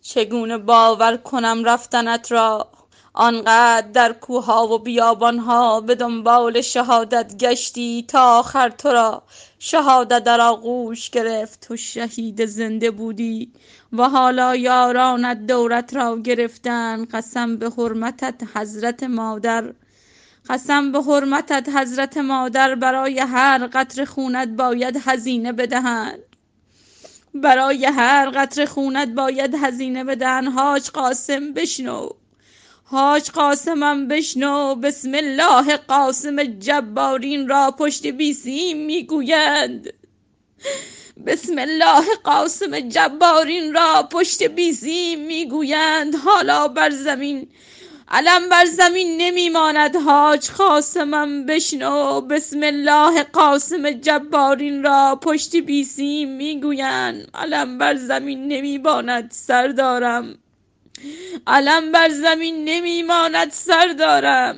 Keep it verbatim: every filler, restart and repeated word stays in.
چگونه باور کنم رفتنت را؟ آنقدر در کوها و بیابانها به دنبال شهادت گشتی تا آخر تو را شهادت در آغوش گرفت. تو شهید زنده بودی و حالا یارانت دورت را گرفتن. قسم به حرمتت حضرت مادر، قسم به حرمتت حضرت مادر، برای هر قطره خونت باید هزینه بدهند. برای هر قطره خونت باید هزینه بدهند. حاج قاسم بشنو، حاج قاسمم بشنو. بسم الله قاسم جبارین را پشت بی سیم میگویند. بسم الله قاسم جبارین را پشت بی سیم میگویند. حالا بر زمین علم بر زمین نمیماند. حاج قاسمم بشنو. بسم الله قاسم جبارین را پشت بی سیم میگویند. علم بر زمین نمیماند سردارم، علم بر زمین نمیماند سردارم.